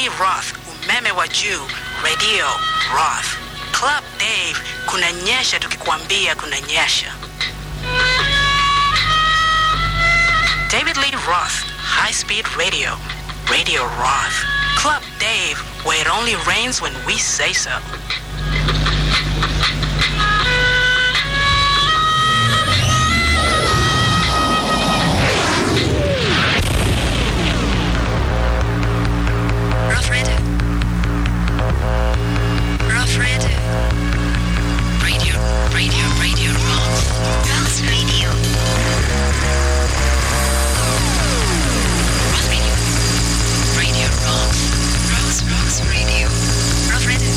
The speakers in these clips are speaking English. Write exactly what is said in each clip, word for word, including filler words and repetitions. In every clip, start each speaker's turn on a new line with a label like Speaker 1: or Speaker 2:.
Speaker 1: Roth, umeme wa juu, Radio Roth. Club Dave, kunanyesha tukikwambia kunanyesha. David Lee Roth, High Speed Radio, Radio Roth. Club Dave, where it only rains when we say so.
Speaker 2: Roth Radio. Roth Radio. Radio, radio, radio, Roth. Roth Radio. Roth Radio. Radio Roth. Roth, Roth Radio. Roth Radio.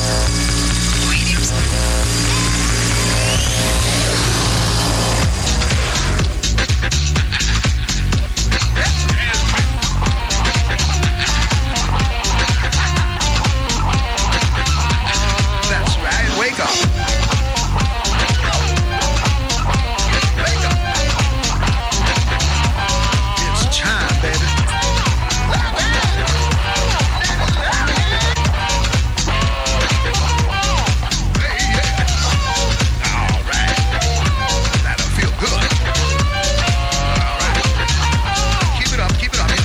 Speaker 3: That's right. Wake up. Wake up. It's time, baby. All right. That'll feel good. All right. Keep it up, keep it up.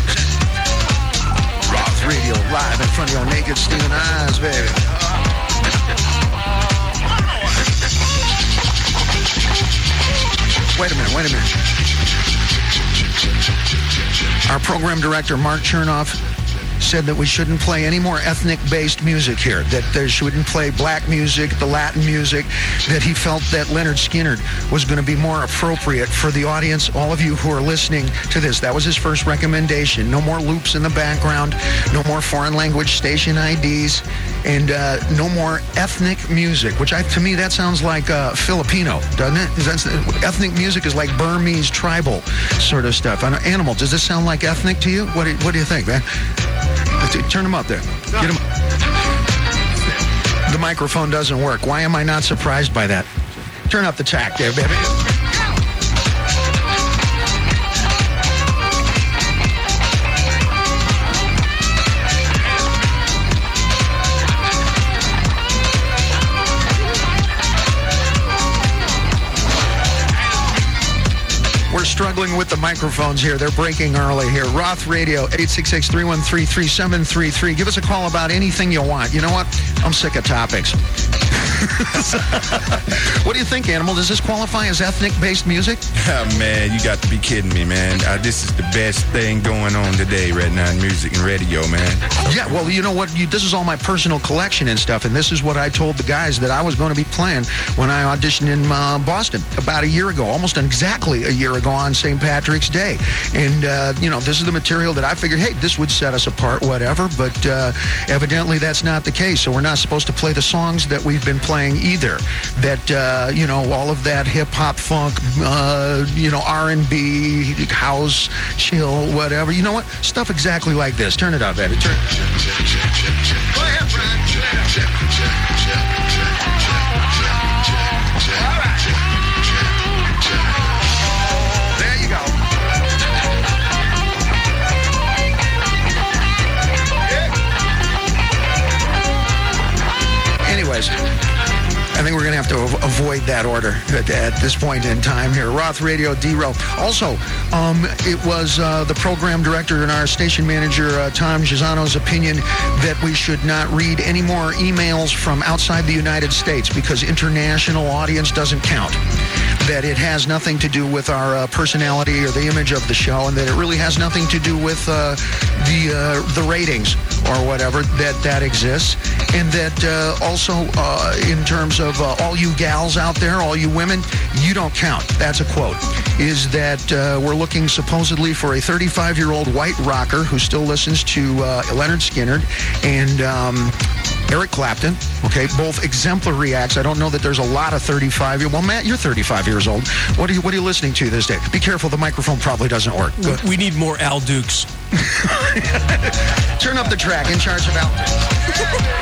Speaker 3: Roth Radio live in front of your naked steaming eyes, baby. Wait a minute, wait a minute. Our program director, Mark Chernoff, said that we shouldn't play any more ethnic-based music here, that there shouldn't play black music, the Latin music, that he felt that Leonard Skinner was going to be more appropriate for the audience, all of you who are listening to this. That was his first recommendation. No more loops in the background, no more foreign language station I Ds, and uh, no more ethnic music, which I, to me that sounds like uh, Filipino, doesn't it? That's, ethnic music is like Burmese tribal sort of stuff. I know, Animal, does this sound like ethnic to you? What do, what do you think, man? Turn them up there. Get them. The microphone doesn't work. Why am I not surprised by that? Turn up the tack there, baby. We're struggling with the microphones here. They're breaking early here. Roth Radio, eight six six, three one three, three seven three three. Give us a call about anything you want. You know what? I'm sick of topics. What do you think, Animal? Does this qualify as ethnic-based music?
Speaker 4: Oh, man, you got to be kidding me, man. Uh, this is the best thing going on today right now in music and radio, man.
Speaker 3: Yeah, well, you know what? You, this is all my personal collection and stuff, and this is what I told the guys that I was going to be playing when I auditioned in uh, Boston about a year ago, almost exactly a year ago on Saint Patrick's Day. And, uh, you know, this is the material that I figured, hey, this would set us apart, whatever, but uh, evidently that's not the case, so we're not supposed to play the songs that we've been playing either. That, uh, you know, all of that hip-hop, funk, uh, you know, R and B, house, chill, whatever. You know what? Stuff exactly like this. Turn it up, baby. Turn Go ahead, Brian. All right. There you go. Yeah. Anyways, I think we're going to have to avoid that order at, at this point in time here. Roth Radio, D-Row. Also, um, it was uh, the program director and our station manager, uh, Tom Gisano's opinion that we should not read any more emails from outside the United States because international audience doesn't count. That it has nothing to do with our uh, personality or the image of the show, and that it really has nothing to do with uh, the uh, the ratings or whatever that that exists. And that uh, also uh, in terms of uh, all you gals out there, all you women, you don't count. That's a quote. Is that uh, we're looking supposedly for a thirty-five-year-old white rocker who still listens to uh, Leonard Skinner and um, Eric Clapton, okay, both exemplary acts. I don't know that there's a lot of thirty-five year. Well, Matt, you're thirty-five years old. What are you What are you listening to this day? Be careful, the microphone probably doesn't work. Good.
Speaker 5: We need more Al Dukes.
Speaker 3: Turn up the track. In charge of Al Dukes.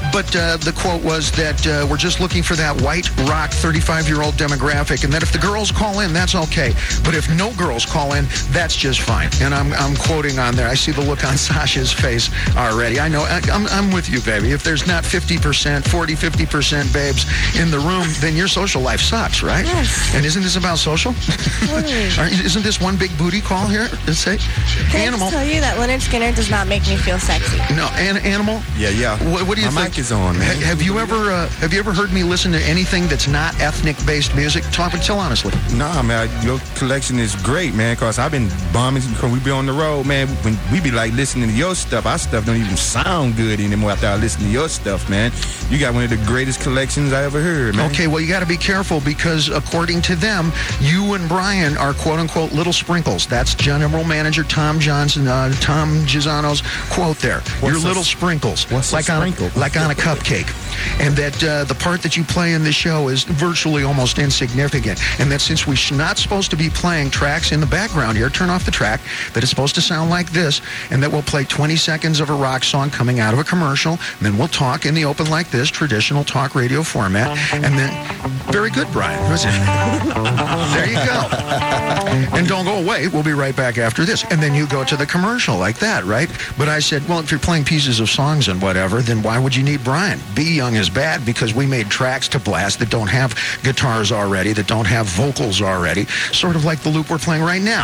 Speaker 3: but uh, the quote was that uh, we're just looking for that white rock thirty-five-year-old demographic, and that if the girls call in, that's okay. But if no girls call in, that's just fine. And I'm I'm quoting on there. I see the look on Sasha's face already. I know. I, I'm, I'm with you, baby. If there's not fifty percent, forty, fifty percent babes in the room, then your social life sucks, right?
Speaker 5: Yes.
Speaker 3: And isn't this about social?
Speaker 5: Totally.
Speaker 3: Aren't- isn't this one big booty call here? Let's say,
Speaker 5: Can I
Speaker 3: animal.
Speaker 5: just tell you that Leonard Skinner does not make me feel sexy?
Speaker 3: No, an animal.
Speaker 4: Yeah, yeah.
Speaker 3: What, what do you
Speaker 4: My
Speaker 3: think?
Speaker 4: mic is on, man.
Speaker 3: Ha- have you ever uh, have you ever heard me listen to anything that's not ethnic-based music? Talk, tell honestly.
Speaker 4: Nah, man, your collection is great, man, because I've been bombing, because we be on the road, man, when we be like listening to your stuff, our stuff don't even sound good anymore after I listen to your stuff, man. You got one of the greatest collections I ever heard, man.
Speaker 3: Okay, well, you got to be careful because according to them, you and Brian are quote-unquote little sprinkles. That's General Manager Tom Johnson, uh, Tom Gisano's quote there. You're
Speaker 4: a-
Speaker 3: little sprinkles.
Speaker 4: what's a
Speaker 3: like on
Speaker 4: sprinkle?
Speaker 3: like on a cupcake. And that uh, the part that you play in the show is virtually almost insignificant. And that since we're not supposed to be playing tracks in the background here, turn off the track, that it's supposed to sound like this, and that we'll play twenty seconds of a rock song coming out of a commercial, and then we'll talk in the open like this, traditional talk radio format, and then, very good, Brian. There you go. And don't go away. We'll be right back after this. And then you go to the commercial like that, right? But I said, well, if you're playing pieces of songs and whatever, then why would you need Brian? Be Young is bad because we made tracks to blast that don't have guitars already, that don't have vocals already, sort of like the loop we're playing right now.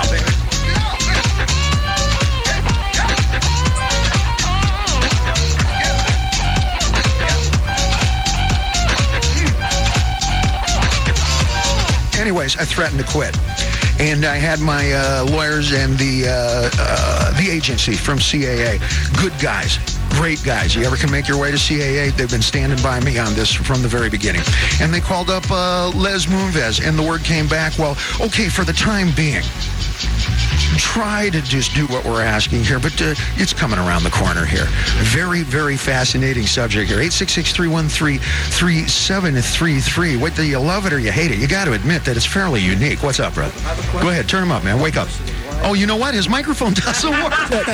Speaker 3: Anyways, I threatened to quit. And I had my uh, lawyers and the uh, uh, the agency from C A A. Good guys. Great guys. You ever can make your way to C A A, they've been standing by me on this from the very beginning. And they called up uh, Les Moonves, and the word came back, well, okay, for the time being, try to just do what we're asking here, but uh, it's coming around the corner here. Very, very fascinating subject here. eight six six, three one three, three seven three three. Whether you love it or you hate it, you got to admit that it's fairly unique. What's up, brother? Go ahead, turn him up, man. Wake up. Oh, you know what? His microphone doesn't work.
Speaker 6: Dick,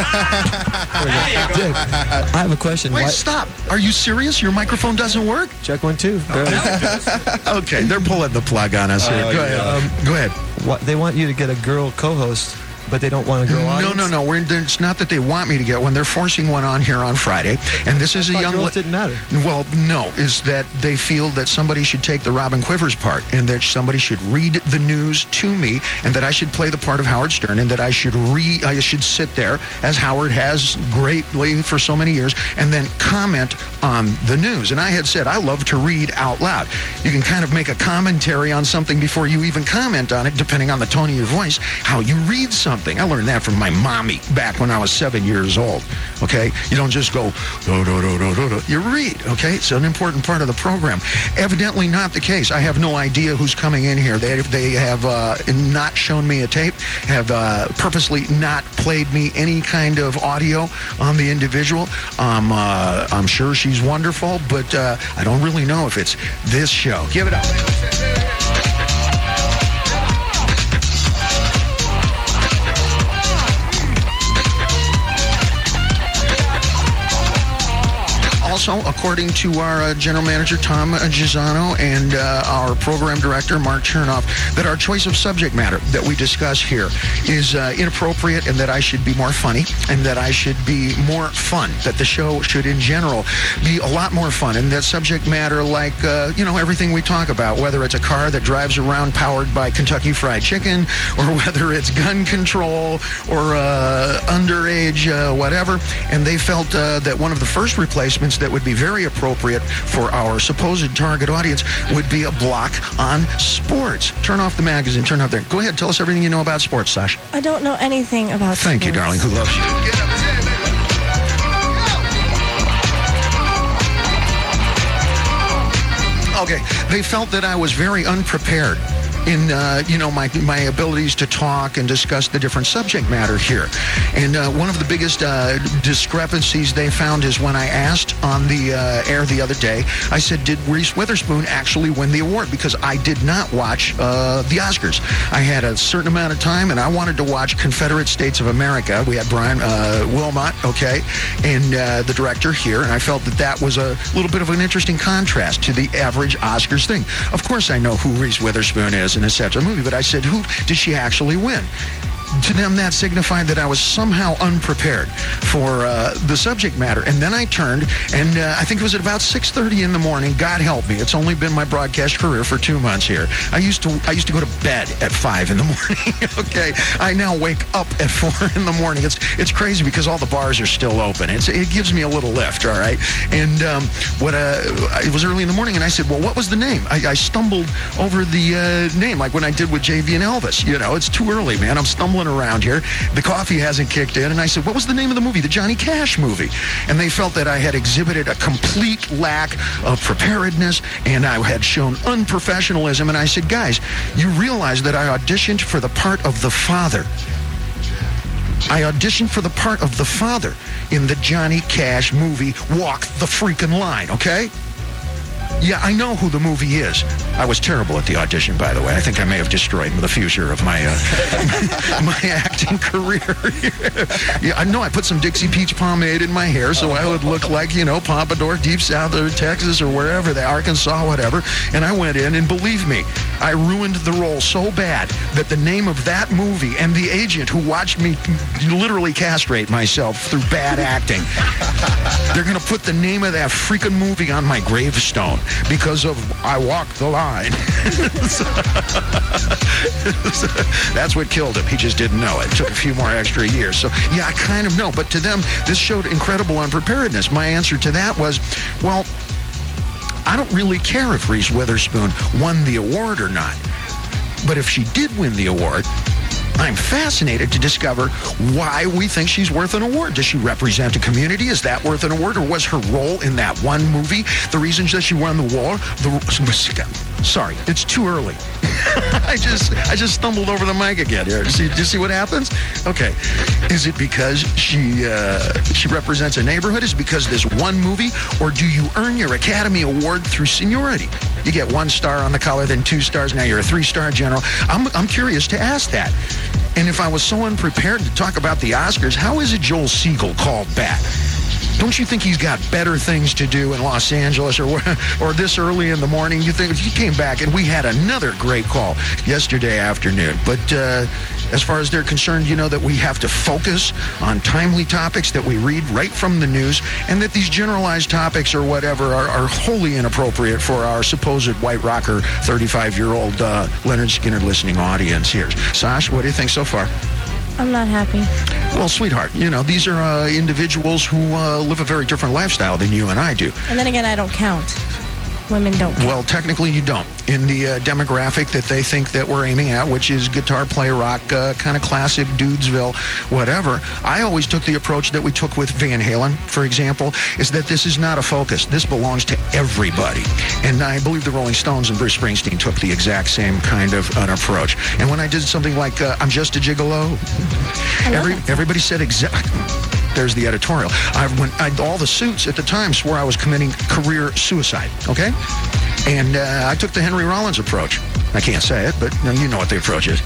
Speaker 6: I have a question.
Speaker 3: Wait,
Speaker 6: Why-
Speaker 3: stop. Are you serious? Your microphone doesn't work?
Speaker 6: Check one, two.
Speaker 3: Okay, they're pulling the plug on us here.
Speaker 4: Oh,
Speaker 3: Go ahead. Um, Go ahead.
Speaker 6: What, they want you to get a girl co-host, but they don't want a girl
Speaker 3: No,
Speaker 6: audience?
Speaker 3: no, no. We're, it's not that they want me to get one. They're forcing one on here on Friday. And this is a
Speaker 6: I thought
Speaker 3: young...
Speaker 6: girls
Speaker 3: la-
Speaker 6: didn't matter.
Speaker 3: Well, no. Is that they feel that somebody should take the Robin Quivers part and that somebody should read the news to me and that I should play the part of Howard Stern and that I should read, I should sit there, as Howard has greatly for so many years, and then comment on the news. And I had said, I love to read out loud. You can kind of make a commentary on something before you even comment on it, depending on the tone of your voice, how you read something. I learned that from my mommy back when I was seven years old, okay? You don't just go, do, do, do, do, do, do. You read, okay? It's an important part of the program. Evidently not the case. I have no idea who's coming in here. They, they have uh, not shown me a tape, have uh, purposely not played me any kind of audio on the individual. Um, uh, I'm sure she's wonderful, but uh, I don't really know if it's this show. Give it up. Also, according to our uh, general manager, Tom Gisano, and uh, our program director, Mark Chernoff, that our choice of subject matter that we discuss here is uh, inappropriate and that I should be more funny and that I should be more fun, that the show should in general be a lot more fun, and that subject matter like, uh, you know, everything we talk about, whether it's a car that drives around powered by Kentucky Fried Chicken or whether it's gun control or uh, underage uh, whatever, and they felt uh, that one of the first replacements that would be very appropriate for our supposed target audience would be a block on sports. Turn off the magazine. Turn off there. Go ahead. Tell us everything you know about sports, Sash.
Speaker 5: I don't know anything about
Speaker 3: Thank you,
Speaker 5: sports.
Speaker 3: darling. Who loves you? Okay. They felt that I was very unprepared in, uh, you know, my my abilities to talk and discuss the different subject matter here. And uh, one of the biggest uh, discrepancies they found is when I asked on the uh, air the other day, I said, did Reese Witherspoon actually win the award? Because I did not watch uh, the Oscars. I had a certain amount of time, and I wanted to watch Confederate States of America. We had Brian uh, Wilmot, okay, and uh, the director here, and I felt that that was a little bit of an interesting contrast to the average Oscars thing. Of course, I know who Reese Witherspoon is in a Cetera movie, but I said, who did she actually win? To them, that signified that I was somehow unprepared for uh, the subject matter. And then I turned, and uh, I think it was at about six thirty in the morning. God help me, it's only been my broadcast career for two months here. I used to I used to go to bed at five in the morning. Okay, I now wake up at four in the morning. It's it's crazy because all the bars are still open. It's, it gives me a little lift, all right. And um, what uh, it was early in the morning, and I said, well, what was the name? I, I stumbled over the uh, name, like when I did with J V and Elvis. You know, it's too early, man. I'm stumbling around here. The coffee hasn't kicked in. And I said, what was the name of the movie? The Johnny Cash movie. And they felt that I had exhibited a complete lack of preparedness, and I had shown unprofessionalism. And I said, guys, you realize that I auditioned for the part of the father. I auditioned for the part of the father in the Johnny Cash movie, Walk the Freaking Line, okay? Yeah, I know who the movie is. I was terrible at the audition, by the way. I think I may have destroyed the future of my uh, my acting career. Yeah, I know I put some Dixie Peach pomade in my hair so I would look like, you know, Pompadour, Deep South or Texas or wherever, the Arkansas, whatever. And I went in, and believe me, I ruined the role so bad that the name of that movie and the agent who watched me literally castrate myself through bad acting, they're going to put the name of that freaking movie on my gravestone. Because of I Walked the Line. So, that's what killed him. He just didn't know it. It took a few more extra years. So, yeah, I kind of know. But to them, this showed incredible unpreparedness. My answer to that was, well, I don't really care if Reese Witherspoon won the award or not. But if she did win the award, I'm fascinated to discover why we think she's worth an award. Does she represent a community? Is that worth an award? Or was her role in that one movie the reason that she won the war? The, sorry, it's too early. I just I just stumbled over the mic again here. Do you see, do you see what happens? Okay. Is it because she uh, she represents a neighborhood? Is it because this one movie? Or do you earn your Academy Award through seniority? You get one star on the collar, then two stars. Now you're a three-star general. I'm I'm curious to ask that. And if I was so unprepared to talk about the Oscars, how is it Joel Siegel called back? Don't you think he's got better things to do in Los Angeles or or this early in the morning? You think he came back, and we had another great call yesterday afternoon. But uh, as far as they're concerned, you know that we have to focus on timely topics that we read right from the news, and that these generalized topics or whatever are, are wholly inappropriate for our supposed white rocker thirty-five-year-old uh, Leonard Skinner listening audience here. Sash, what do you think so far?
Speaker 5: I'm not happy.
Speaker 3: Well, sweetheart, you know, these are uh, individuals who uh, live a very different lifestyle than you and I do.
Speaker 5: And then again, I don't count. Women don't count.
Speaker 3: Well, technically you don't. In the uh, demographic that they think that we're aiming at, which is guitar play, rock, uh, kind of classic, Dudesville, whatever, I always took the approach that we took with Van Halen, for example, is that this is not a focus. This belongs to everybody. And I believe the Rolling Stones and Bruce Springsteen took the exact same kind of an approach. And when I did something like uh, I'm Just a Gigolo, every, everybody said exactly... There's the editorial. I went, I, all the suits at the time swore I was committing career suicide, okay? And uh, I took the Henry Rollins approach. I can't say it, but you know what the approach is.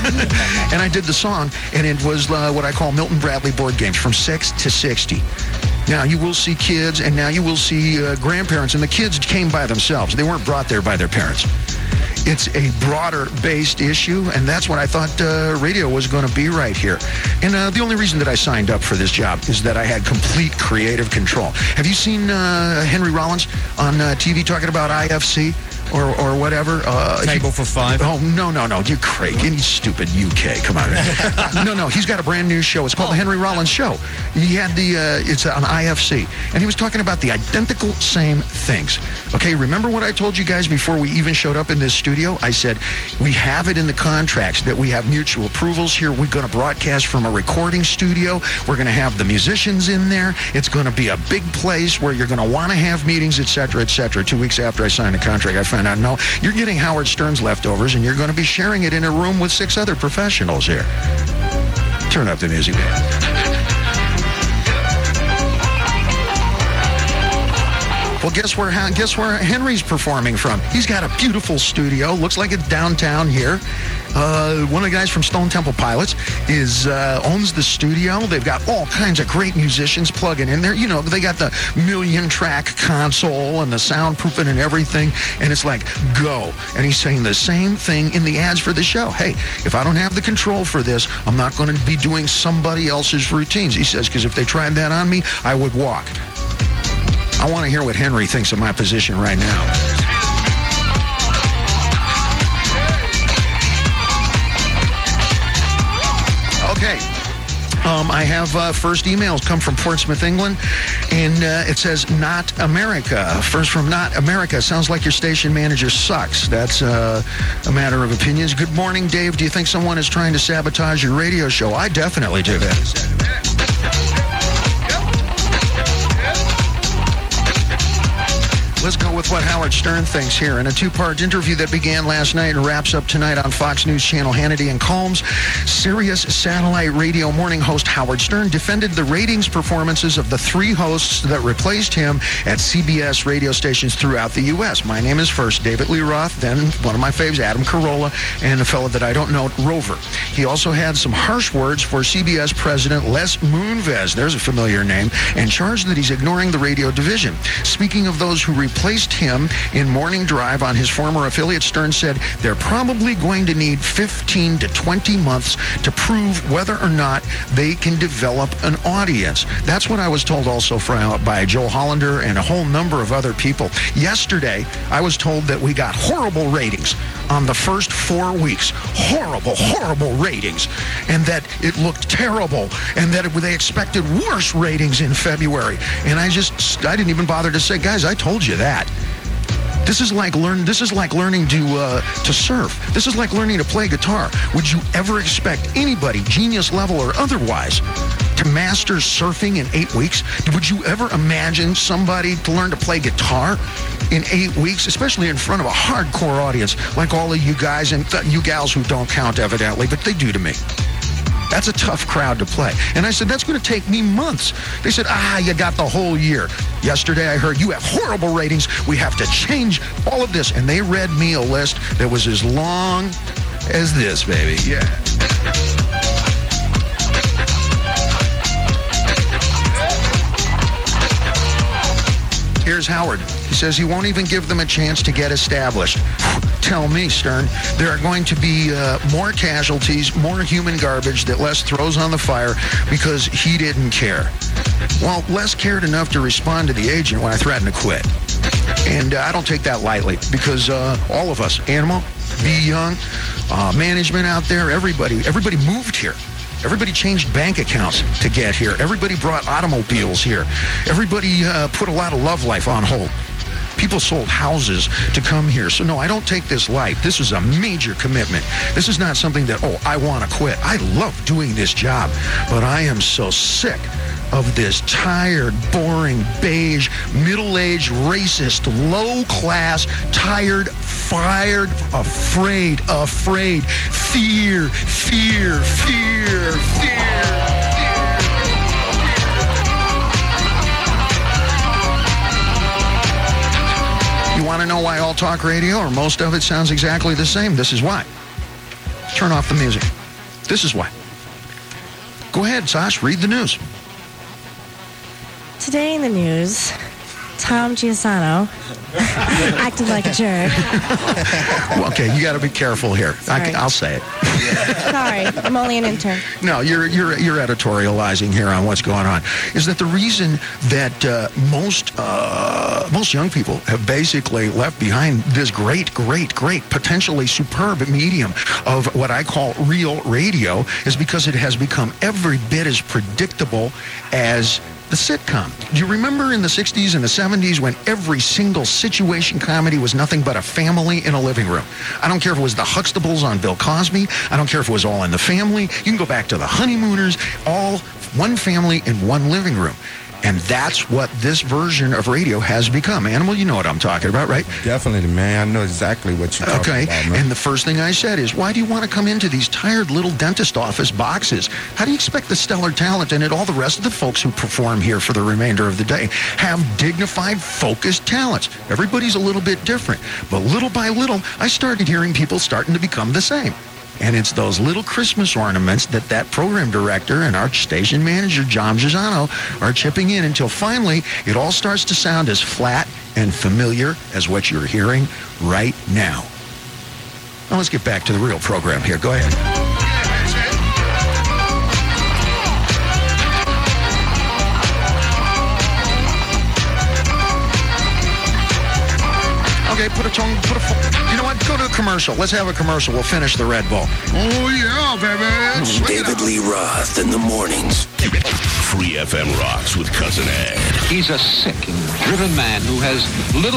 Speaker 3: And I did the song, and it was uh, what I call Milton Bradley board games, from six to sixty. Now, you will see kids, and now you will see uh, grandparents, and the kids came by themselves. They weren't brought there by their parents. It's a broader-based issue, and that's what I thought uh, radio was going to be right here. And uh, the only reason that I signed up for this job is that I had complete creative control. Have you seen uh, Henry Rollins on uh, T V talking about I F C? Or, or whatever. Uh,
Speaker 4: Table
Speaker 3: he,
Speaker 4: for five.
Speaker 3: Oh, no, no, no. You're crazy. You stupid U K. Come on. No, no. He's got a brand new show. It's called oh. The Henry Rollins Show. He had the, uh, it's on I F C. And he was talking about the identical same things. Okay, remember what I told you guys before we even showed up in this studio? I said, we have it in the contracts that we have mutual approvals here. We're going to broadcast from a recording studio. We're going to have the musicians in there. It's going to be a big place where you're going to want to have meetings, et cetera, et cetera. Two weeks after I signed the contract, I found find out. No, you're getting Howard Stern's leftovers, and you're going to be sharing it in a room with six other professionals here. Turn up the music, man. Well, guess where guess where Henry's performing from? He's got a beautiful studio. Looks like it's downtown here. Uh, one of the guys from Stone Temple Pilots is uh, owns the studio. They've got all kinds of great musicians plugging in there. You know, they got the million-track console and the soundproofing and everything. And it's like, go. And he's saying the same thing in the ads for the show. Hey, if I don't have the control for this, I'm not going to be doing somebody else's routines. He says, because if they tried that on me, I would walk. I want to hear what Henry thinks of my position right now. Okay. Um, I have uh, first emails come from Portsmouth, England, and uh, it says, not America. First from Not America. Sounds like your station manager sucks. That's uh, a matter of opinions. Good morning, Dave. Do you think someone is trying to sabotage your radio show? I definitely do that. Let's go with what Howard Stern thinks here. In a two-part interview that began last night and wraps up tonight on Fox News Channel, Hannity and Combs, Sirius satellite radio morning host Howard Stern defended the ratings performances of the three hosts that replaced him at C B S radio stations throughout the U S. My name is first David Lee Roth, then one of my faves, Adam Carolla, and a fellow that I don't know, Rover. He also had some harsh words for C B S President Les Moonves, there's a familiar name, and charged that he's ignoring the radio division. Speaking of those who replaced him in Morning Drive on his former affiliate, Stern said they're probably going to need fifteen to twenty months to prove whether or not they can develop an audience. That's what I was told also from, by Joe Hollander and a whole number of other people. Yesterday, I was told that we got horrible ratings on the first four weeks. Horrible, horrible ratings. And that it looked terrible. And that it, they expected worse ratings in February. And I just, I didn't even bother to say, guys, I told you that. This is like learn. This is like learning to uh, to surf. This is like learning to play guitar. Would you ever expect anybody, genius level or otherwise, to master surfing in eight weeks? Would you ever imagine somebody to learn to play guitar in eight weeks, especially in front of a hardcore audience like all of you guys and th- you gals who don't count evidently, but they do to me? That's a tough crowd to play. And I said, that's going to take me months. They said, ah, you got the whole year. Yesterday I heard you have horrible ratings. We have to change all of this. And they read me a list that was as long as this, baby. Yeah. Here's Howard. He says he won't even give them a chance to get established. Tell me, Stern, there are going to be uh, more casualties, more human garbage that Les throws on the fire because he didn't care. Well, Les cared enough to respond to the agent when I threatened to quit. And uh, I don't take that lightly because uh, all of us, Animal, Be Young, uh, management out there, everybody, everybody moved here. Everybody changed bank accounts to get here. Everybody brought automobiles here. Everybody uh, put a lot of love life on hold. People sold houses to come here. So, no, I don't take this light. This is a major commitment. This is not something that, oh, I want to quit. I love doing this job, but I am so sick of this tired, boring, beige, middle-aged, racist, low-class, tired, fired, afraid, afraid, fear, fear, fear, fear. You want to know why all talk radio, or most of it, sounds exactly the same? This is why. Turn off the music. This is why. Go ahead, Sash, read the news.
Speaker 5: Today in the news, Tom Giussano acted like a jerk.
Speaker 3: Well, okay, you got to be careful here. I can, I'll say it.
Speaker 5: Sorry, I'm only an intern.
Speaker 3: No, you're you're you're editorializing here on what's going on. Is that the reason that uh, most uh, most young people have basically left behind this great, great, great, potentially superb medium of what I call real radio is because it has become every bit as predictable as the sitcom. Do you remember in the sixties and the seventies when every single situation comedy was nothing but a family in a living room? I don't care if it was the Huxtables on Bill Cosby. I don't care if it was All in the Family. You can go back to the Honeymooners, all one family in one living room. And that's what this version of radio has become. Animal, you know what I'm talking about, right?
Speaker 4: Definitely, man. I know exactly what you're talking
Speaker 3: Okay,
Speaker 4: about, man.
Speaker 3: and the first thing I said is, why do you want to come into these tired little dentist office boxes? How do you expect the stellar talent and all the rest of the folks who perform here for the remainder of the day have dignified, focused talents? Everybody's a little bit different, but little by little, I started hearing people starting to become the same. And it's those little Christmas ornaments that that program director and our station manager, John Gisano, are chipping in until finally it all starts to sound as flat and familiar as what you're hearing right now. Now let's get back to the real program here. Go ahead. Okay, put a tongue, put a, you know what, go to a commercial. Let's have a commercial. We'll finish the Red Bull. Oh, yeah, baby. Swing
Speaker 7: David Lee Roth in the mornings. Free F M rocks with Cousin Ed.
Speaker 8: He's a sick and driven man who has little